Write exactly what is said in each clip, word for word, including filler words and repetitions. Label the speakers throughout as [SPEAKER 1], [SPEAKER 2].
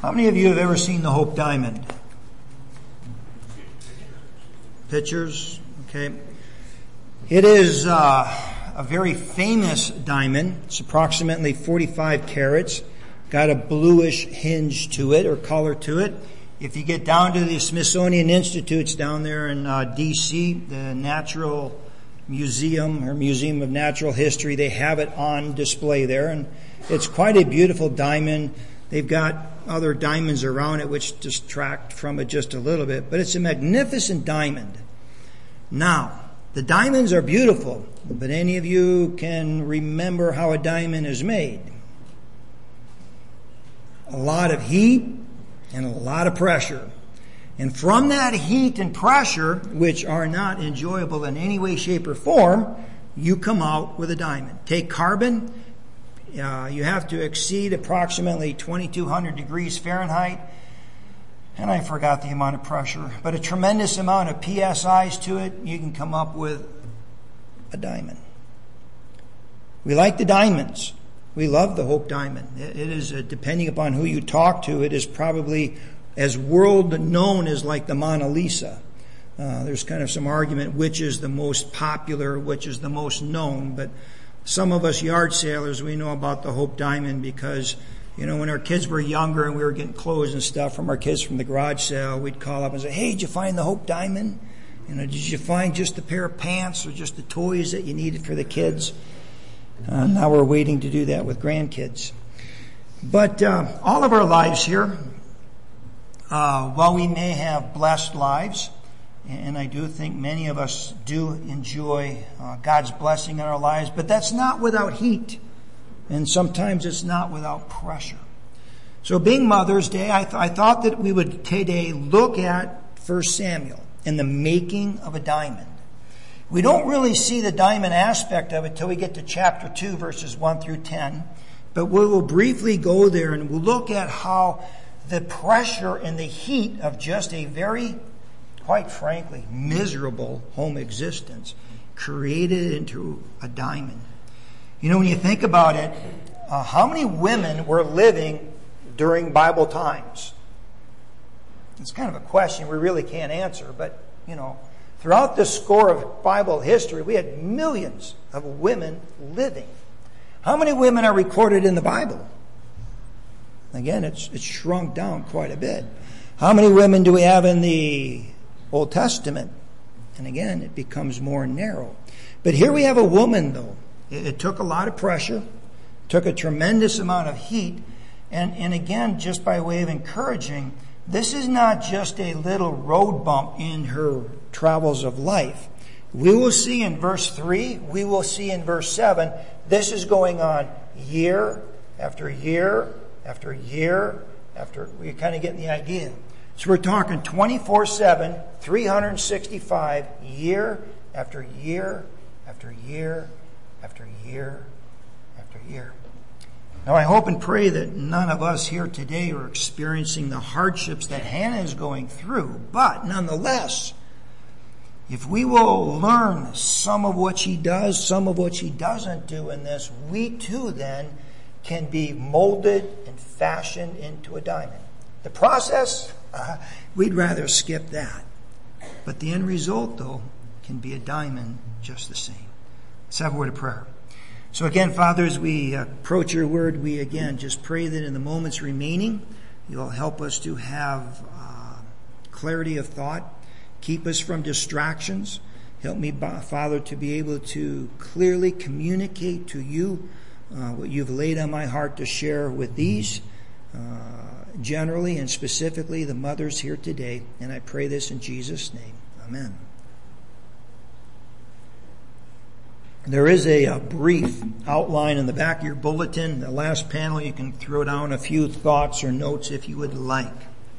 [SPEAKER 1] How many of you have ever seen the Hope Diamond? Pictures? Okay. It is uh, a very famous diamond. It's approximately forty-five carats. Got a bluish hinge to it or color to it. If you get down to the Smithsonian Institutes down there in uh, D C, the Natural Museum or Museum of Natural History, they have it on display there, and it's quite a beautiful diamond. They've got other diamonds around it which distract from it just a little bit, but it's a magnificent diamond. Now, the diamonds are beautiful, but any of you can remember how a diamond is made? A lot of heat and a lot of pressure. And from that heat and pressure, which are not enjoyable in any way, shape, or form, you come out with a diamond. Take carbon. Uh, you have to exceed approximately twenty-two hundred degrees Fahrenheit. And I forgot the amount of pressure, but a tremendous amount of P S Is to it, you can come up with a diamond. We like the diamonds. We love the Hope Diamond. It is, uh, depending upon who you talk to, it is probably as world known as like the Mona Lisa. Uh, there's kind of some argument which is the most popular, which is the most known, but some of us yard sailors, we know about the Hope Diamond because, you know, when our kids were younger and we were getting clothes and stuff from our kids from the garage sale, we'd call up and say, hey, did you find the Hope Diamond? You know, did you find just a pair of pants or just the toys that you needed for the kids? Uh, now we're waiting to do that with grandkids. But uh, all of our lives here, uh, while we may have blessed lives, and I do think many of us do enjoy uh, God's blessing in our lives, but that's not without heat. And sometimes it's not without pressure. So being Mother's Day, I, th- I thought that we would today look at First Samuel and the making of a diamond. We don't really see the diamond aspect of it till we get to chapter two, verses one through ten. But we will briefly go there and we'll look at how the pressure and the heat of just a very, quite frankly, miserable home existence created it into a diamond. You know, when you think about it, uh, how many women were living during Bible times? It's kind of a question we really can't answer, but, you know, throughout the score of Bible history, we had millions of women living. How many women are recorded in the Bible? Again, it's, it's shrunk down quite a bit. How many women do we have in the Old Testament? And again, it becomes more narrow. But here we have a woman, though. It, it took a lot of pressure, took a tremendous amount of heat, and, and again, just by way of encouraging, this is not just a little road bump in her travels of life. We will see in verse three, we will see in verse seven, this is going on year after year after year after, we're kind of getting the idea. So we're talking twenty-four seven, three hundred sixty-five, year after year after year after year after year. Now I hope and pray that none of us here today are experiencing the hardships that Hannah is going through, but nonetheless, if we will learn some of what she does, some of what she doesn't do in this, we too then can be molded and fashioned into a diamond. The process, uh, we'd rather skip that. But the end result, though, can be a diamond just the same. Let's have a word of prayer. So again, Father, as we approach your word, we again just pray that in the moments remaining, you'll help us to have uh, clarity of thought. Keep us from distractions. Help me, Father, to be able to clearly communicate to you uh, what you've laid on my heart to share with these, uh, generally and specifically the mothers here today. And I pray this in Jesus' name. Amen. There is a, a brief outline in the back of your bulletin. The last panel, you can throw down a few thoughts or notes if you would like.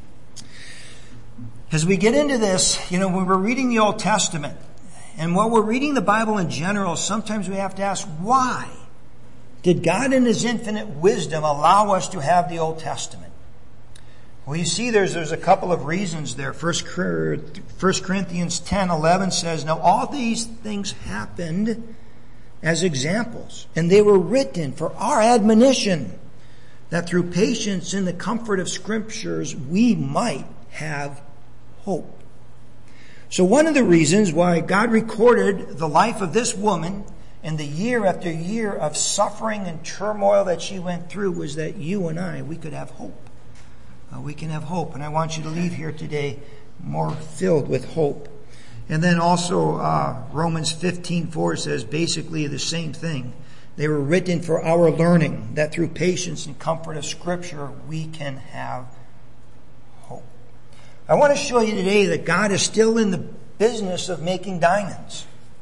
[SPEAKER 1] As we get into this, you know, when we're reading the Old Testament, and while we're reading the Bible in general, sometimes we have to ask, why did God in His infinite wisdom allow us to have the Old Testament? Well, you see there's there's a couple of reasons there. First Corinthians ten eleven says, now all these things happened as examples, and they were written for our admonition, that through patience in the comfort of Scriptures, we might have hope. So one of the reasons why God recorded the life of this woman and the year after year of suffering and turmoil that she went through was that you and I, we could have hope. Uh, we can have hope. And I want you to leave here today more filled with hope. And then also uh, Romans fifteen four says basically the same thing. They were written for our learning, that through patience and comfort of Scripture we can have hope. I want to show you today that God is still in the business of making diamonds.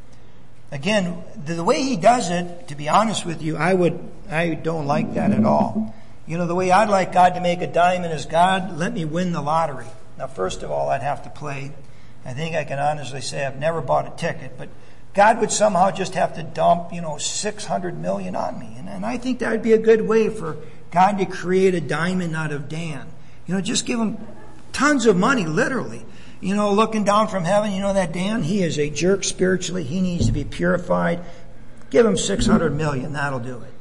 [SPEAKER 1] Again, the way He does it, to be honest with you, I would, I don't like that at all. You know, the way I'd like God to make a diamond is, God, let me win the lottery. Now, first of all, I'd have to play. I think I can honestly say I've never bought a ticket, but God would somehow just have to dump, you know, six hundred million on me. And, and I think that would be a good way for God to create a diamond out of Dan. You know, just give him tons of money, literally. You know, looking down from heaven, you know that Dan, he is a jerk spiritually. He needs to be purified. Give him six hundred million. That'll do it.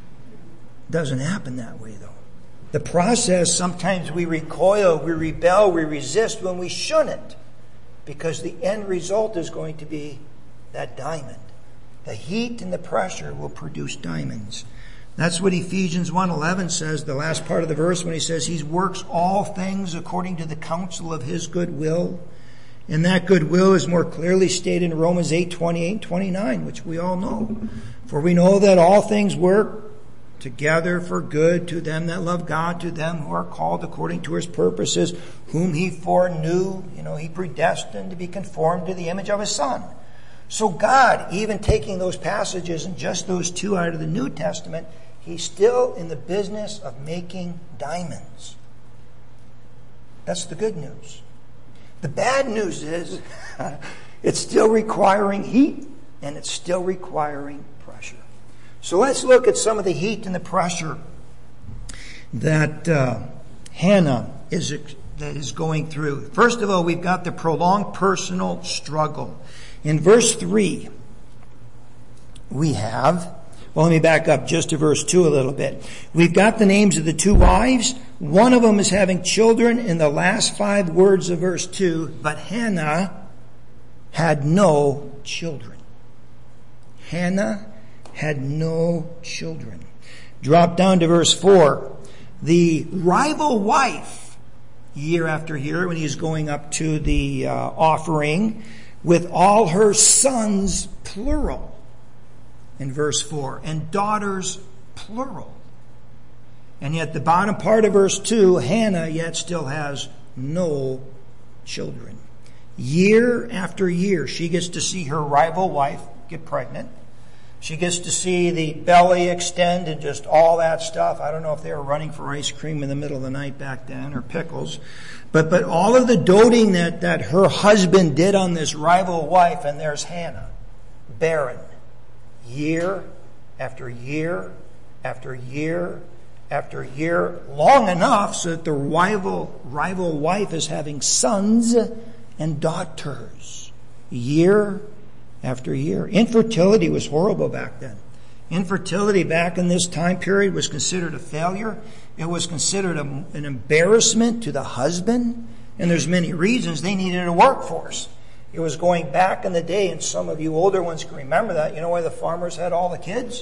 [SPEAKER 1] Doesn't happen that way, though. The process, sometimes we recoil, we rebel, we resist when we shouldn't. Because the end result is going to be that diamond. The heat and the pressure will produce diamonds. That's what Ephesians one eleven says, the last part of the verse, when he says He works all things according to the counsel of His good will. And that good will is more clearly stated in Romans eight twenty-eight and twenty-nine, which we all know. For we know that all things work together for good to them that love God, to them who are called according to His purposes, whom He foreknew, you know, He predestined to be conformed to the image of His Son. So God, even taking those passages and just those two out of the New Testament, He's still in the business of making diamonds. That's the good news. The bad news is it's still requiring heat and it's still requiring pressure. So let's look at some of the heat and the pressure that uh, Hannah is that is going through. First of all, we've got the prolonged personal struggle. In verse three, we have, well, let me back up just to verse two a little bit. We've got the names of the two wives. One of them is having children in the last five words of verse two, but Hannah had no children. Hannah had no children. Drop down to verse four. The rival wife, year after year, when he's going up to the uh, offering, with all her sons, plural, in verse four, and daughters, plural. And yet the bottom part of verse two, Hannah yet still has no children. Year after year, she gets to see her rival wife get pregnant. She gets to see the belly extend and just all that stuff. I don't know if they were running for ice cream in the middle of the night back then or pickles. But but all of the doting that, that her husband did on this rival wife, and there's Hannah, barren. Year after year after year after year, long enough so that the rival, rival wife is having sons and daughters. Year after year. Infertility was horrible back then. Infertility back in this time period was considered a failure. It was considered a, an embarrassment to the husband. And there's many reasons. They needed a workforce. It was going back in the day, and some of you older ones can remember that. You know why the farmers had all the kids?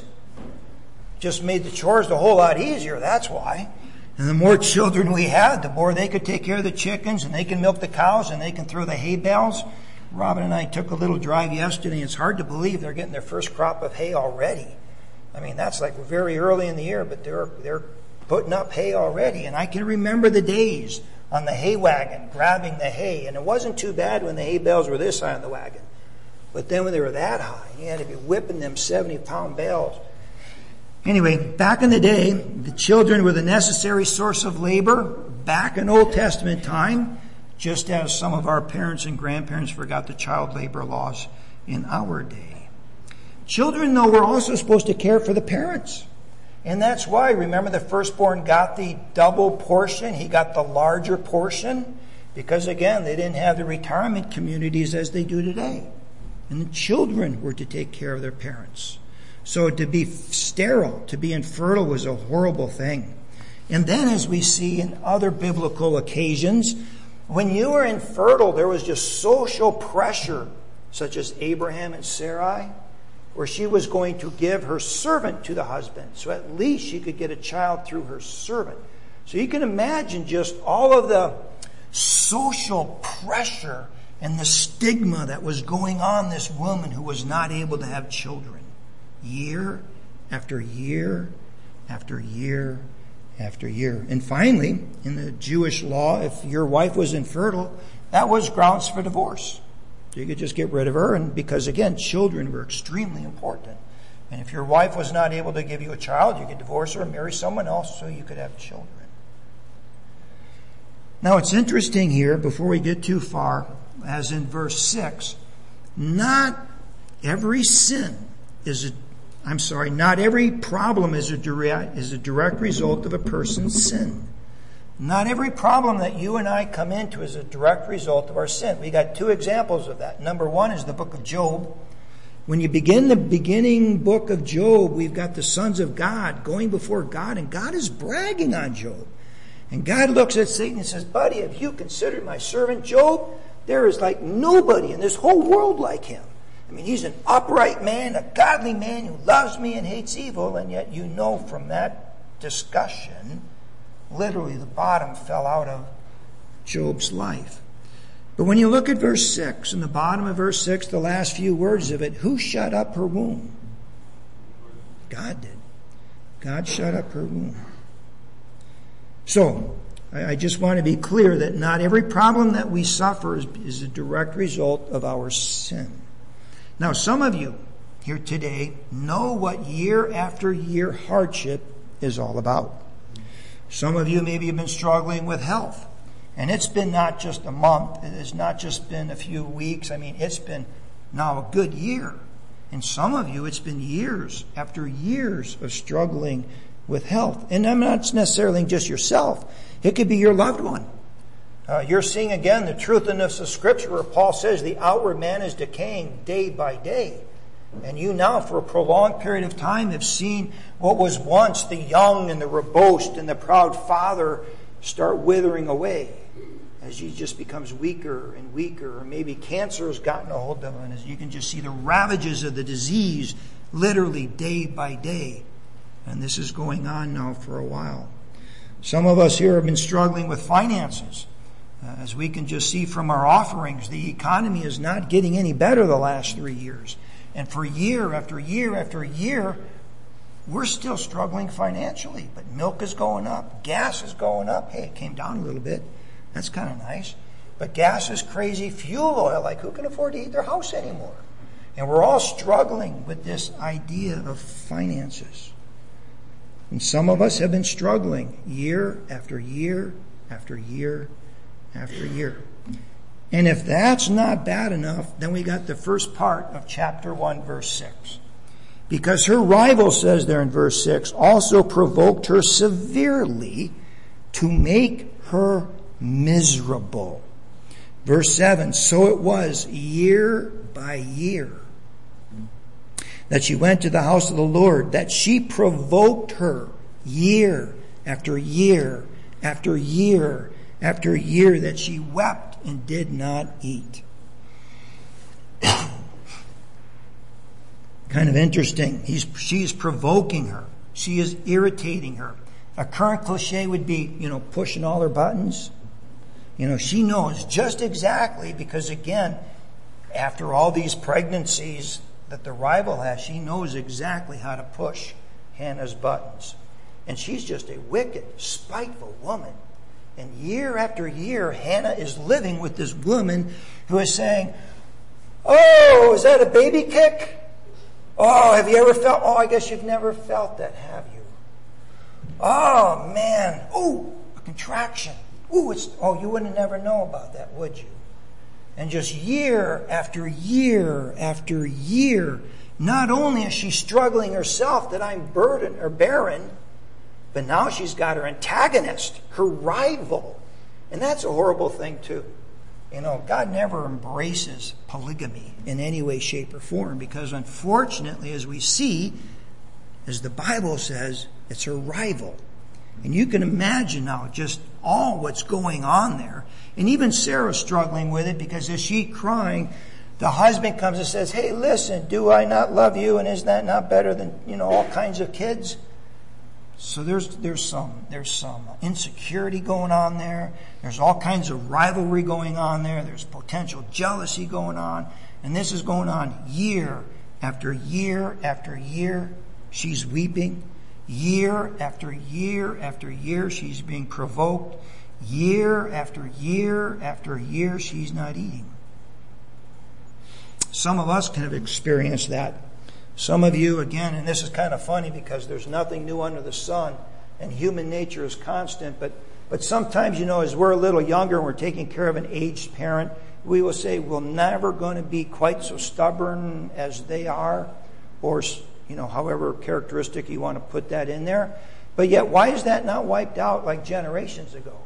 [SPEAKER 1] Just made the chores a whole lot easier, that's why. And the more children we had, the more they could take care of the chickens, and they can milk the cows, and they can throw the hay bales. Robin and I took a little drive yesterday, and it's hard to believe they're getting their first crop of hay already. I mean, that's like very early in the year, but they're they're putting up hay already. And I can remember the days on the hay wagon, grabbing the hay. And it wasn't too bad when the hay bales were this high on the wagon. But then when they were that high, you had to be whipping them seventy-pound bales. Anyway, back in the day, the children were the necessary source of labor back in Old Testament time, just as some of our parents and grandparents forgot the child labor laws in our day. Children, though, were also supposed to care for the parents. And that's why, remember, the firstborn got the double portion. He got the larger portion because, again, they didn't have the retirement communities as they do today. And the children were to take care of their parents. So to be sterile, to be infertile was a horrible thing. And then, as we see in other biblical occasions, when you were infertile, there was just social pressure, such as Abraham and Sarai, where she was going to give her servant to the husband. So at least she could get a child through her servant. So you can imagine just all of the social pressure and the stigma that was going on this woman who was not able to have children. Year after year after year after year. And finally, in the Jewish law, if your wife was infertile, that was grounds for divorce. So you could just get rid of her, and because again, children were extremely important. And if your wife was not able to give you a child, you could divorce her and marry someone else so you could have children. Now it's interesting here, before we get too far, as in verse six, not every sin is a I'm sorry, not every problem is a direct, is a direct result of a person's sin. Not every problem that you and I come into is a direct result of our sin. We got two examples of that. Number one is the book of Job. When you begin the beginning book of Job, we've got the sons of God going before God, and God is bragging on Job. And God looks at Satan and says, buddy, have you considered my servant Job? There is like nobody in this whole world like him. I mean, he's an upright man, a godly man who loves me and hates evil, and yet you know from that discussion, literally the bottom fell out of Job's life. But when you look at verse six, in the bottom of verse six, the last few words of it, who shut up her womb? God did. God shut up her womb. So, I just want to be clear that not every problem that we suffer is, is a direct result of our sin. Now, some of you here today know what year after year hardship is all about. Some of you maybe have been struggling with health, and it's been not just a month, it has not just been a few weeks. I mean, it's been now a good year. And some of you, it's been years after years of struggling with health. And I'm not necessarily just yourself. It could be your loved one. Uh, you're seeing again the truthiness of Scripture where Paul says the outward man is decaying day by day. And you now for a prolonged period of time have seen what was once the young and the robust and the proud father start withering away as he just becomes weaker and weaker. Or maybe cancer has gotten a hold of him, and as you can just see the ravages of the disease literally day by day. And this is going on now for a while. Some of us here have been struggling with finances. Uh, as we can just see from our offerings, the economy is not getting any better the last three years. And for year after year after year, we're still struggling financially. But milk is going up. Gas is going up. Hey, it came down a little bit. That's kind of nice. But gas is crazy. Fuel oil, like who can afford to heat their house anymore? And we're all struggling with this idea of finances. And some of us have been struggling year after year after year after year. And if that's not bad enough, then we got the first part of chapter one, verse six. Because her rival, says there in verse six, also provoked her severely to make her miserable. Verse seven, so it was year by year that she went to the house of the Lord, that she provoked her year after year after year after year, that she wept and did not eat. Kind of interesting. He's, she's provoking her. She is irritating her. A current cliche would be, you know, pushing all her buttons. You know, she knows just exactly, because again, after all these pregnancies that the rival has, she knows exactly how to push Hannah's buttons. And she's just a wicked, spiteful woman. And year after year, Hannah is living with this woman who is saying, oh, is that a baby kick? Oh, have you ever felt, oh, I guess you've never felt that, have you? Oh, man. Oh, a contraction. Oh, it's, oh, you wouldn't never know about that, would you? And just year after year after year, not only is she struggling herself that I'm burdened or barren, but now she's got her antagonist, her rival. And that's a horrible thing too. You know, God never embraces polygamy in any way, shape, or form, because unfortunately, as we see, as the Bible says, it's her rival. And you can imagine now just all what's going on there. And even Sarah's struggling with it, because as she's crying, the husband comes and says, hey, listen, do I not love you? And is that not better than, you know, all kinds of kids? So there's there's some there's some insecurity going on there. There's all kinds of rivalry going on there. There's potential jealousy going on. And this is going on year after year after year. She's weeping. Year after year after year, she's being provoked. Year after year after year, she's not eating. Some of us can have experienced that. Some of you, again, and this is kind of funny because there's nothing new under the sun and human nature is constant, but but sometimes, you know, as we're a little younger and we're taking care of an aged parent, we will say we're never going to be quite so stubborn as they are, or, you know, however characteristic you want to put that in there. But yet, why is that not wiped out like generations ago?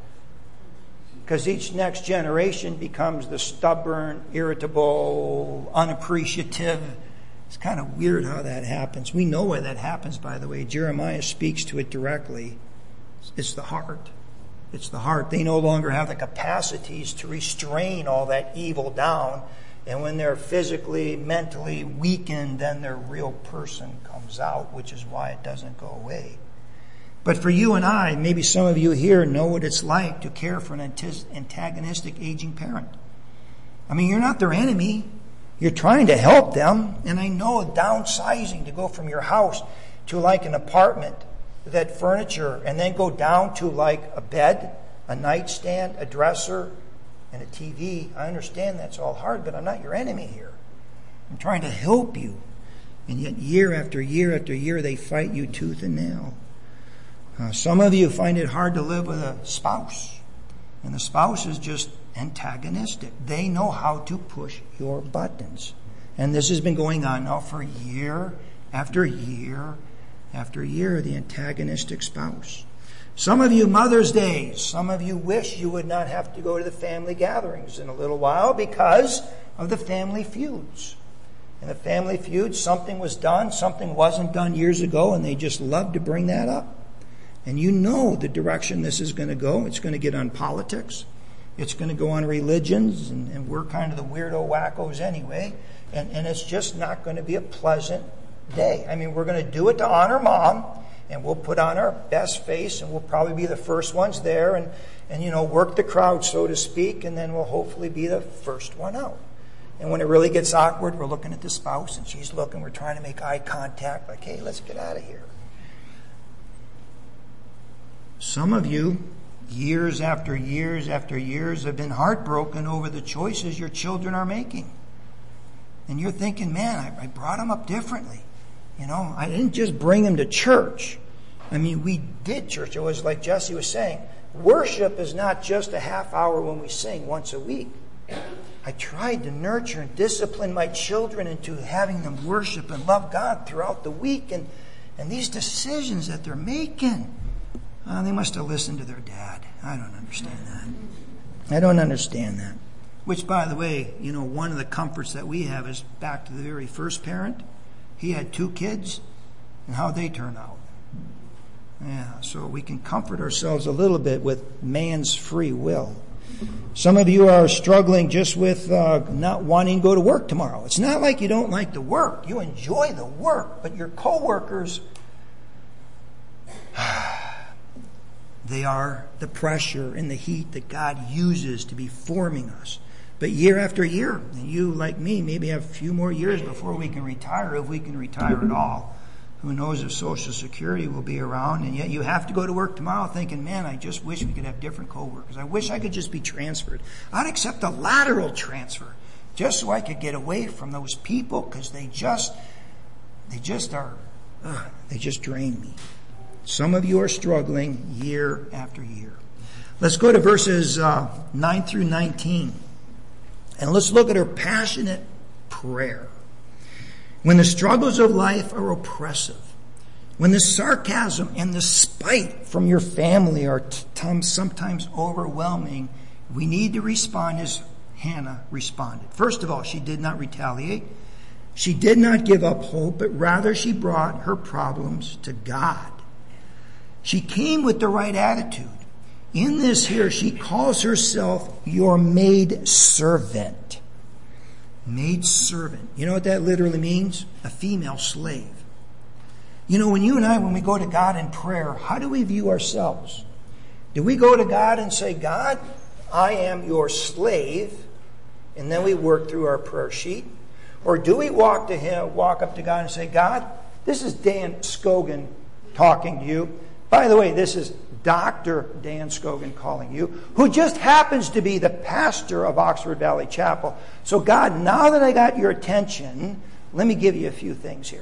[SPEAKER 1] Because each next generation becomes the stubborn, irritable, unappreciative. It's kind of weird how that happens. We know why that happens, by the way. Jeremiah speaks to it directly. It's the heart. It's the heart. They no longer have the capacities to restrain all that evil down. And when they're physically, mentally weakened, then their real person comes out, which is why it doesn't go away. But for you and I, maybe some of you here know what it's like to care for an antagonistic aging parent. I mean, you're not their enemy. You're trying to help them. And I know downsizing to go from your house to like an apartment, that furniture, and then go down to like a bed, a nightstand, a dresser, and a T V. I understand that's all hard, but I'm not your enemy here. I'm trying to help you. And yet year after year after year, they fight you tooth and nail. Uh, some of you find it hard to live with a spouse. And the spouse is just antagonistic. They know how to push your buttons. And this has been going on now for year after year after year, the antagonistic spouse. Some of you, Mother's Days, some of you wish you would not have to go to the family gatherings in a little while because of the family feuds. In the family feuds, something was done, something wasn't done years ago, and they just love to bring that up. And you know the direction this is going to go. It's going to get on politics. It's going to go on religions, and, and we're kind of the weirdo wackos anyway. And, and it's just not going to be a pleasant day. I mean, we're going to do it to honor Mom, and we'll put on our best face, and we'll probably be the first ones there, and, and you know, work the crowd, so to speak, and then we'll hopefully be the first one out. And when it really gets awkward, we're looking at the spouse, and she's looking, we're trying to make eye contact, like, hey, let's get out of here. Some of you, years after years after years, have been heartbroken over the choices your children are making. And you're thinking, man, I, I brought them up differently. You know, I didn't just bring them to church. I mean, we did church. It was like Jesse was saying, worship is not just a half hour when we sing once a week. I tried to nurture and discipline my children into having them worship and love God throughout the week. And, and these decisions that they're making, uh, they must have listened to their dad. I don't understand that. I don't understand that. Which, by the way, you know, one of the comforts that we have is back to the very first parent. He had two kids, and how'd they turn out? Yeah, so we can comfort ourselves a little bit with man's free will. Some of you are struggling just with uh, not wanting to go to work tomorrow. It's not like you don't like the work. You enjoy the work, but your coworkers, they are the pressure and the heat that God uses to be forming us. But year after year, and you, like me, maybe have a few more years before we can retire, if we can retire at all. Who knows if Social Security will be around, and yet you have to go to work tomorrow thinking, man, I just wish we could have different coworkers. I wish I could just be transferred. I'd accept a lateral transfer just so I could get away from those people because they just, they just are, ugh, they just drain me. Some of you are struggling year after year. Let's go to verses uh, nine through nineteen. And let's look at her passionate prayer. When the struggles of life are oppressive, when the sarcasm and the spite from your family are t- sometimes overwhelming, we need to respond as Hannah responded. First of all, she did not retaliate. She did not give up hope, but rather she brought her problems to God. She came with the right attitude. In this here, she calls herself your maid servant. Maid servant. You know what that literally means? A female slave. You know, when you and I, when we go to God in prayer, how do we view ourselves? Do we go to God and say, God, I am your slave, and then we work through our prayer sheet? Or do we walk to Him, walk up to God and say, God, this is Dan Scogan talking to you. By the way, this is Doctor Dan Scogan calling you, who just happens to be the pastor of Oxford Valley Chapel. So God, now that I got your attention, let me give you a few things here.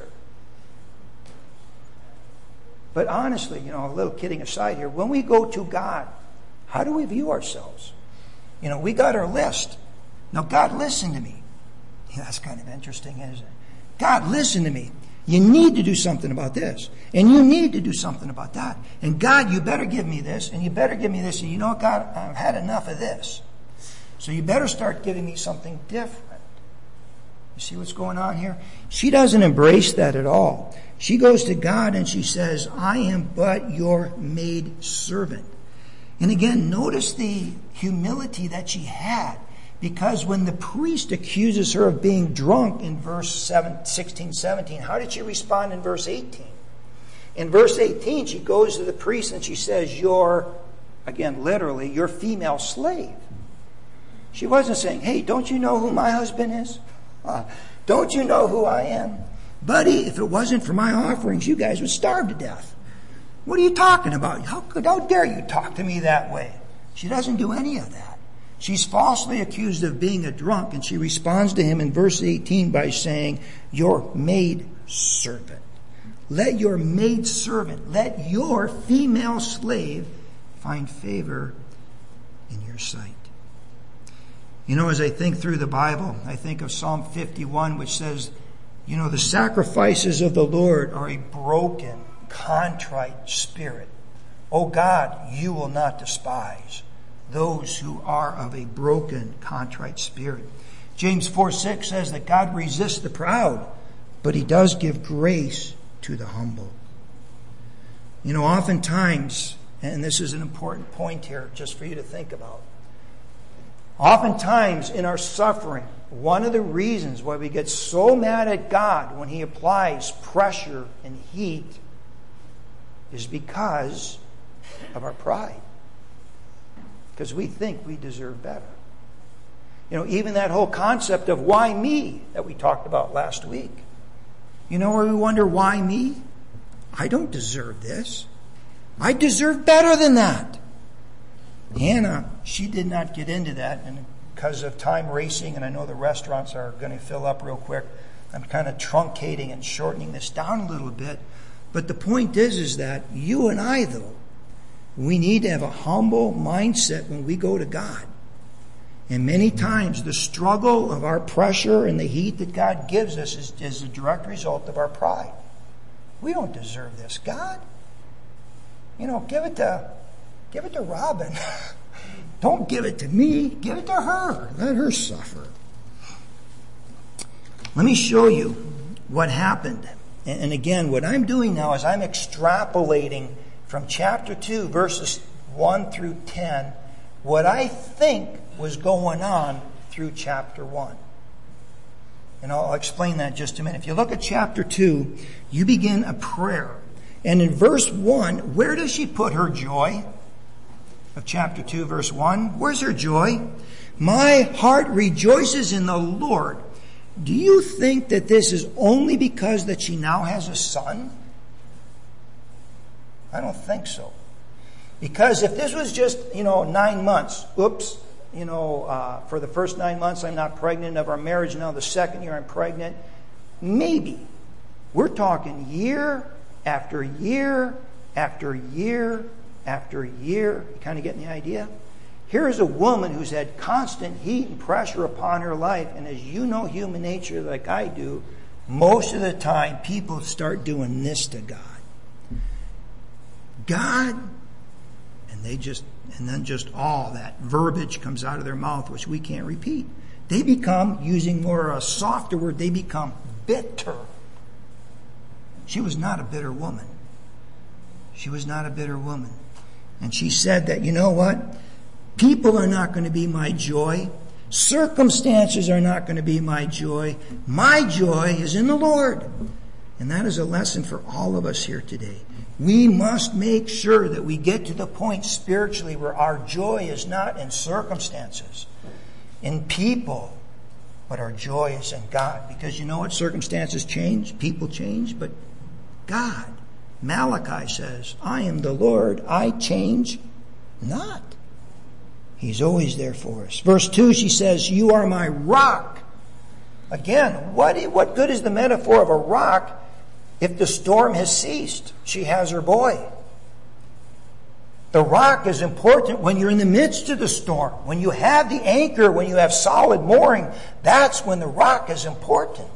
[SPEAKER 1] But honestly, you know, a little kidding aside here, when we go to God, how do we view ourselves? You know, we got our list. Now, God, listen to me. Yeah, that's kind of interesting, isn't it? God, listen to me. You need to do something about this. And you need to do something about that. And God, you better give me this. And you better give me this. And you know what, God, I've had enough of this. So you better start giving me something different. You see what's going on here? She doesn't embrace that at all. She goes to God and she says, I am but your maid servant. And again, notice the humility that she had. Because when the priest accuses her of being drunk in verse sixteen, seventeen, how did she respond in verse eighteen? In verse eighteen, she goes to the priest and she says, you're, again, literally, your female slave. She wasn't saying, hey, don't you know who my husband is? Uh, don't you know who I am? Buddy, if it wasn't for my offerings, you guys would starve to death. What are you talking about? How could, how dare you talk to me that way? She doesn't do any of that. She's falsely accused of being a drunk, and she responds to him in verse eighteen by saying, your maid servant. Let your maid servant, let your female slave find favor in your sight. You know, as I think through the Bible, I think of Psalm fifty-one, which says, you know, the sacrifices of the Lord are a broken, contrite spirit. O God, you will not despise those who are of a broken, contrite spirit. James four six says that God resists the proud, but He does give grace to the humble. You know, oftentimes, and this is an important point here just for you to think about, oftentimes in our suffering, one of the reasons why we get so mad at God when He applies pressure and heat is because of our pride. Because we think we deserve better. You know, even that whole concept of why me that we talked about last week. You know where we wonder, why me? I don't deserve this. I deserve better than that. Hannah, she did not get into that. And because of time racing, and I know the restaurants are going to fill up real quick, I'm kind of truncating and shortening this down a little bit. But the point is, is that you and I, though, we need to have a humble mindset when we go to God. And many times the struggle of our pressure and the heat that God gives us is, is a direct result of our pride. We don't deserve this, God. You know, give it to, give it to Robin. Don't give it to me. Give it to her. Let her suffer. Let me show you what happened. And, and again, what I'm doing now is I'm extrapolating from chapter two, verses one through ten, what I think was going on through chapter one. And I'll explain that in just a minute. If you look at chapter two, you begin a prayer. And in verse one, where does she put her joy? Of chapter two, verse one, where's her joy? My heart rejoices in the Lord. Do you think that this is only because that she now has a son? I don't think so. Because if this was just, you know, nine months, oops, you know, uh, for the first nine months I'm not pregnant of our marriage, now the second year I'm pregnant, maybe. We're talking year after year after year after year. You kind of getting the idea? Here is a woman who's had constant heat and pressure upon her life, and as you know human nature like I do, most of the time people start doing this to God. God, and they just, and then just all that verbiage comes out of their mouth, which we can't repeat. They become, using more a softer word, they become bitter. She was not a bitter woman. She was not a bitter woman. And she said that, you know what? People are not going to be my joy. Circumstances are not going to be my joy. My joy is in the Lord. And that is a lesson for all of us here today. We must make sure that we get to the point spiritually where our joy is not in circumstances, in people, but our joy is in God. Because you know what? Circumstances change, people change, but God, Malachi says, I am the Lord, I change not. He's always there for us. Verse two, she says, you are my rock. Again, what, what good is the metaphor of a rock if the storm has ceased? She has her boy. The rock is important when you're in the midst of the storm. When you have the anchor, when you have solid mooring, that's when the rock is important.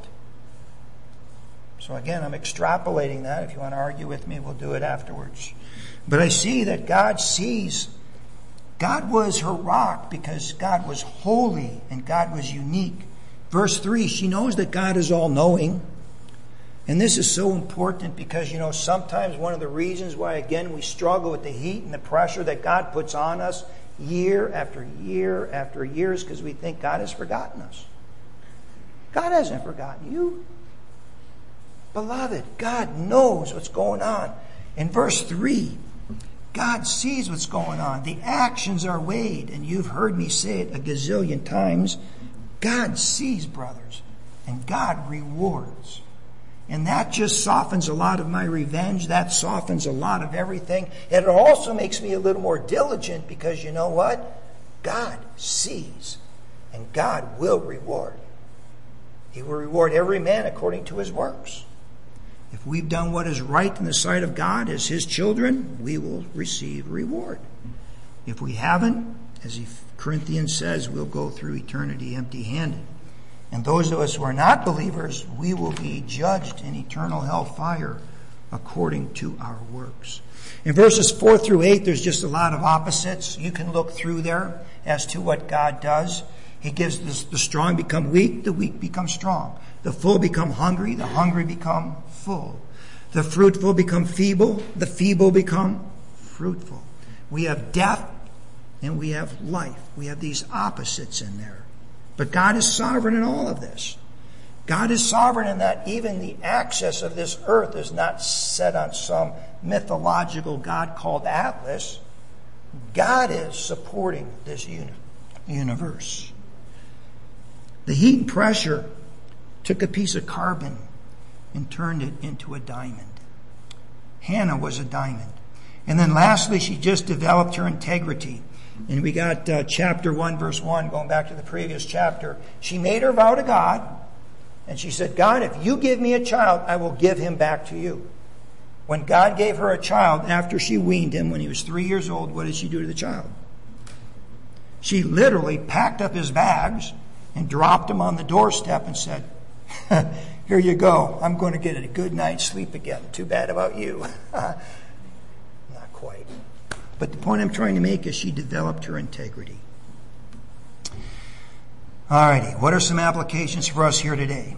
[SPEAKER 1] So again, I'm extrapolating that. If you want to argue with me, we'll do it afterwards. But I see that God sees, God was her rock because God was holy and God was unique. Verse three, she knows that God is all-knowing. And this is so important because, you know, sometimes one of the reasons why, again, we struggle with the heat and the pressure that God puts on us year after year after year is because we think God has forgotten us. God hasn't forgotten you. Beloved, God knows what's going on. In verse three, God sees what's going on. The actions are weighed, and you've heard me say it a gazillion times. God sees, brothers, and God rewards. And that just softens a lot of my revenge. That softens a lot of everything. And it also makes me a little more diligent because you know what? God sees, and God will reward. He will reward every man according to his works. If we've done what is right in the sight of God as his children, we will receive reward. If we haven't, as Corinthians says, we'll go through eternity empty-handed. And those of us who are not believers, we will be judged in eternal hellfire according to our works. In verses four through eight, there's just a lot of opposites. You can look through there as to what God does. He gives this, the strong become weak, the weak become strong. The full become hungry, the hungry become full. The fruitful become feeble, the feeble become fruitful. We have death and we have life. We have these opposites in there. But God is sovereign in all of this. God is sovereign in that even the access of this earth is not set on some mythological God called Atlas. God is supporting this uni- universe. The heat and pressure took a piece of carbon and turned it into a diamond. Hannah was a diamond. And then lastly, she just developed her integrity. And we got uh, chapter one, verse one, going back to the previous chapter. She made her vow to God, and she said, God, if you give me a child, I will give him back to you. When God gave her a child after she weaned him when he was three years old, what did she do to the child? She literally packed up his bags and dropped him on the doorstep and said, here you go. I'm going to get a good night's sleep again. Too bad about you. Not quite. But the point I'm trying to make is she developed her integrity. Alrighty, what are some applications for us here today?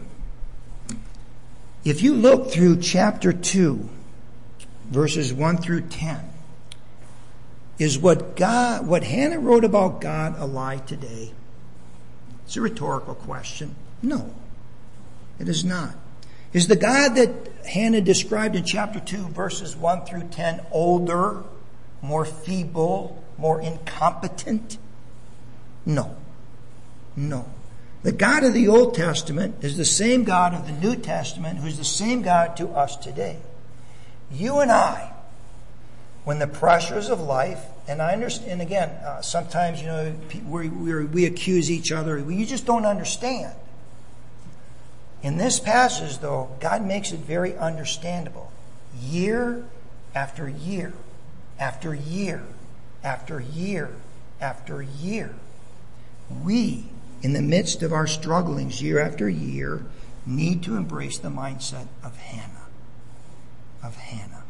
[SPEAKER 1] If you look through chapter two, verses one through ten, is what God, what Hannah wrote about God a lie today? It's a rhetorical question. No, it is not. Is the God that Hannah described in chapter two, verses one through ten, older, more feeble, more incompetent? No. No. The God of the Old Testament is the same God of the New Testament who's the same God to us today. You and I, when the pressures of life, and I understand, and again, uh, sometimes, you know, we, we, we accuse each other. You just don't understand. In this passage, though, God makes it very understandable. Year after year, after year, after year, after year, we, in the midst of our strugglings year after year, need to embrace the mindset of Hannah. Of Hannah.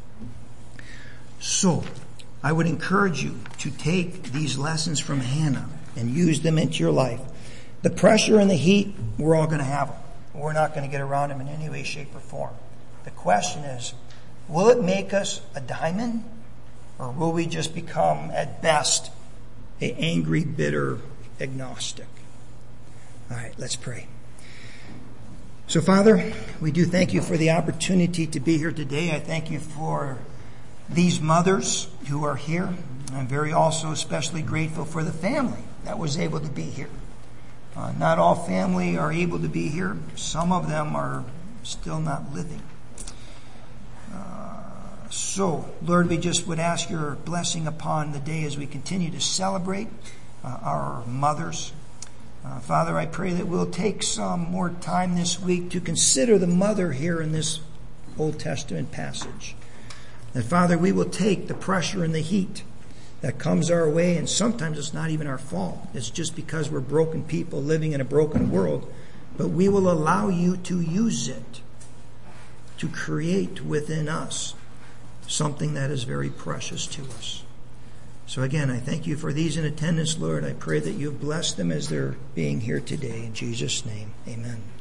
[SPEAKER 1] So, I would encourage you to take these lessons from Hannah and use them into your life. The pressure and the heat, we're all going to have them. We're not going to get around them in any way, shape, or form. The question is, Will it make us a diamond? Or will we just become, at best, an angry, bitter agnostic? All right, let's pray. So, Father, we do thank you for the opportunity to be here today. I thank you for these mothers who are here. I'm very also especially grateful for the family that was able to be here. Uh, not all family are able to be here. Some of them are still not living. Uh, so, Lord, we just would ask your blessing upon the day as we continue to celebrate uh, our mothers. Uh, Father, I pray that we'll take some more time this week to consider the mother here in this Old Testament passage. That, Father, we will take the pressure and the heat that comes our way, and sometimes it's not even our fault. It's just because we're broken people living in a broken world. But we will allow you to use it to create within us something that is very precious to us. So again, I thank you for these in attendance, Lord. I pray that you bless them as they're being here today. In Jesus' name, amen.